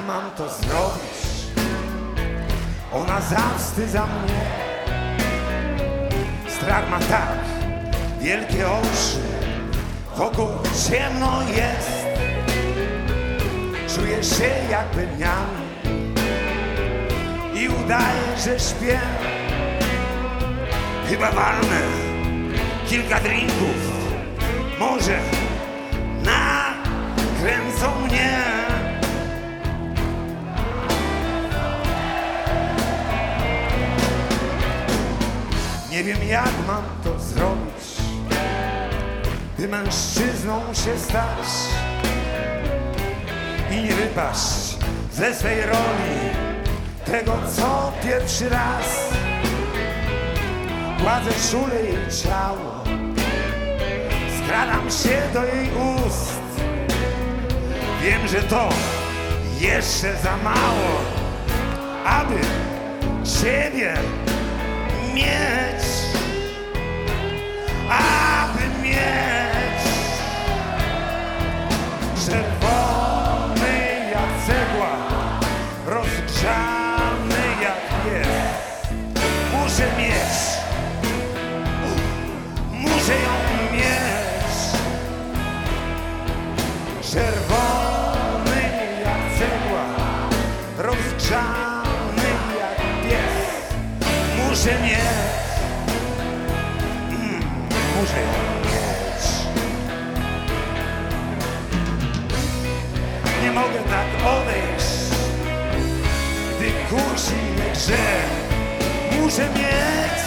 mam to zrobić? Ona zawstydza mnie. Strach ma tak wielkie oczy, wokół ciemno jest. Czuję się jakby miał i udaję, że śpię. Chyba walnę kilka drinków, może nakręcą mnie. Nie wiem, jak mam to zrobić, by mężczyzną się stać i nie wypaść ze swej roli tego, co pierwszy raz. Gładzę czule jej ciało, skradam się do jej ust. Wiem, że to jeszcze za mało, aby ciebie mieć, aby mieć. Czerwony jak cegła, rozgrzany jak pies. Muszę mieć, muszę ją mieć. Czerwony jak cegła, rozgrzany jak pies. Muszę mieć, muszę ją mieć. Nie mogę tak odejść, gdy kusi mnie grzech. Muszę mieć,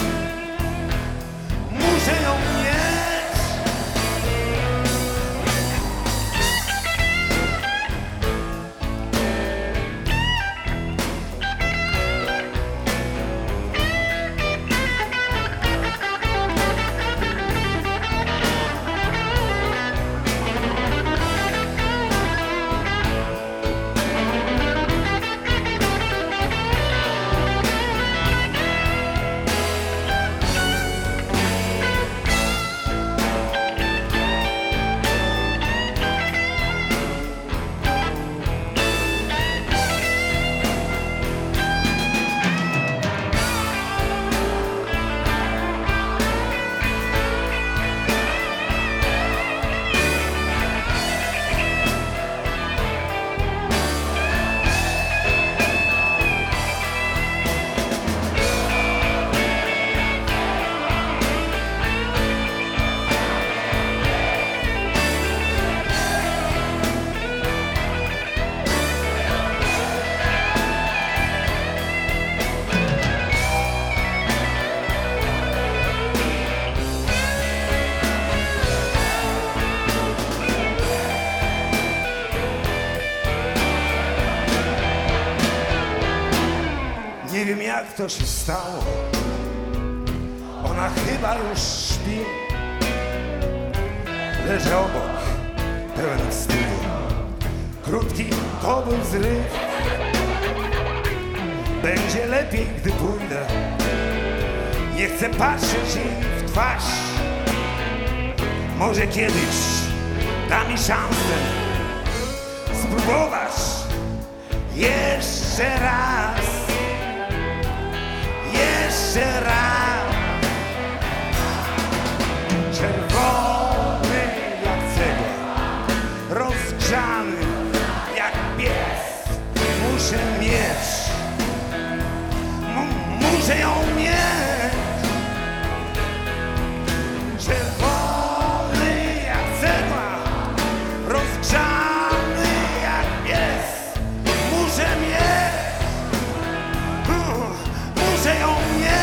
muszę ją mieć. Nie wiem, jak to się stało. Ona chyba już śpi. Leżę obok, pełen wstydu. Krótki to był zryw. Będzie lepiej, gdy pójdę. Nie chcę patrzeć jej w twarz. Może kiedyś da mi szansę spróbować jeszcze raz. Jeszcze raz. Czerwony jak cegła, rozgrzany jak pies. Muszę mieć, muszę ją mieć. Czerwony jak cegła, rozgrzany jak pies. Muszę mieć, muszę ją mieć.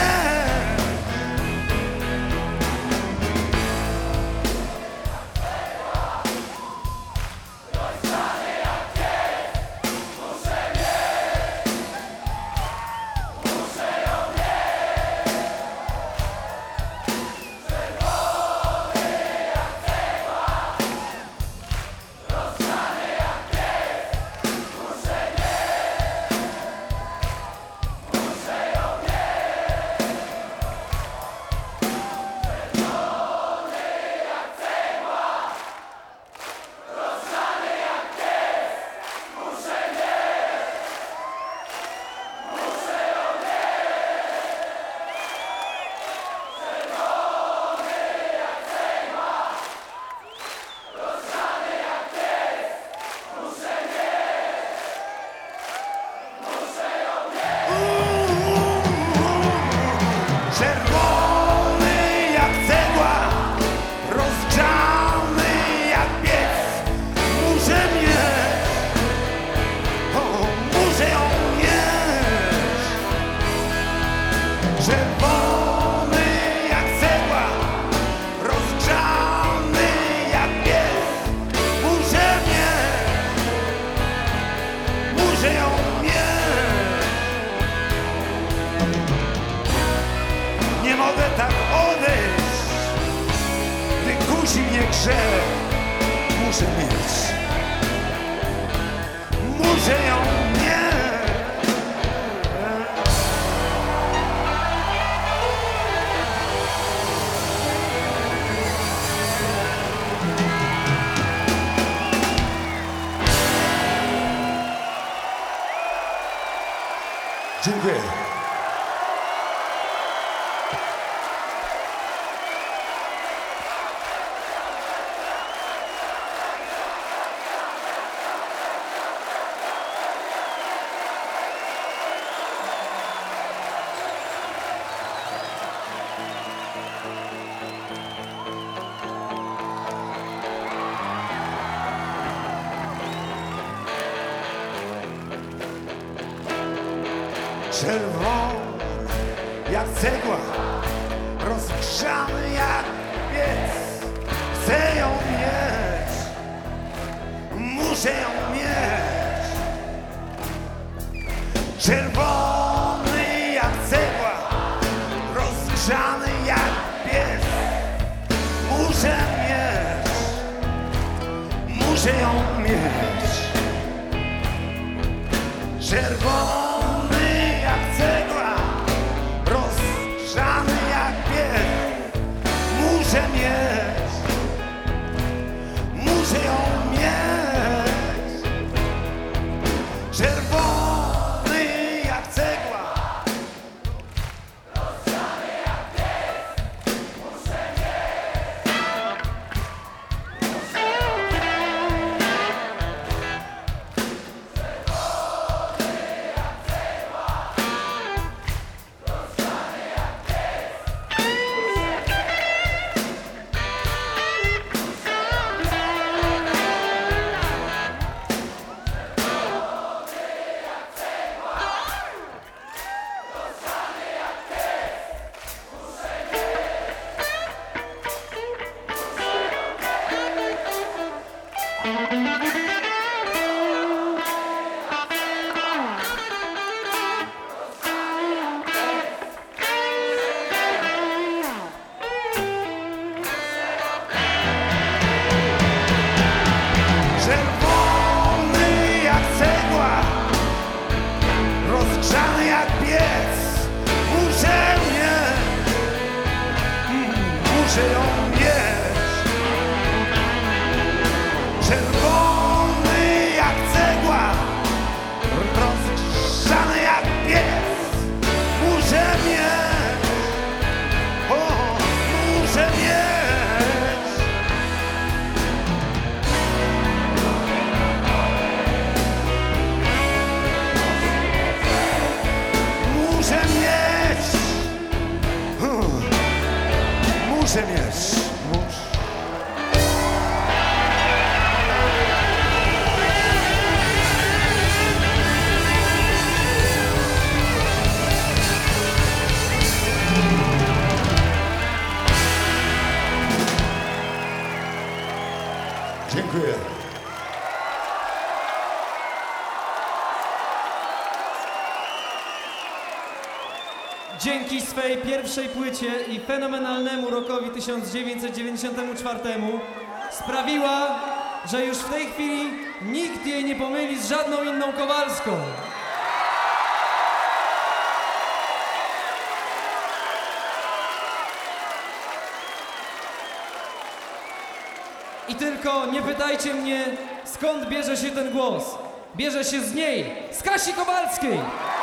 mnie grze. Muszę mieć, muszę ją mieć. Dziękuję. Czerwony jak cegła, rozgrzany jak piec. Chcę ją mieć, muszę ją mieć. Czerwony jak cegła, rozgrzany jak piec. Muszę mieć, muszę ją mieć. Czerwony jak cegła, rozgrzany jak piec. Muszę mieć, muszę ją mieć. Czerwony jak cegła, rozgrzany jak piec. Muszę mieć, muszę ją mieć. Czerwony jak cegła, rozgrzany jak piec. Muszę mieć, muszę ją mieć. Czerwony jak cegła, rozgrzany jak piec. Muszę mieć, o, muszę mieć. Muszę mieć, muszę mieć. Dziękuję. Dzięki swej pierwszej płycie i fenomenalnemu rockowi 1994 sprawiła, że już w tej chwili nikt jej nie pomyli z żadną inną Kowalską. I tylko nie pytajcie mnie, skąd bierze się ten głos. Bierze się z niej, z Kasi Kowalskiej.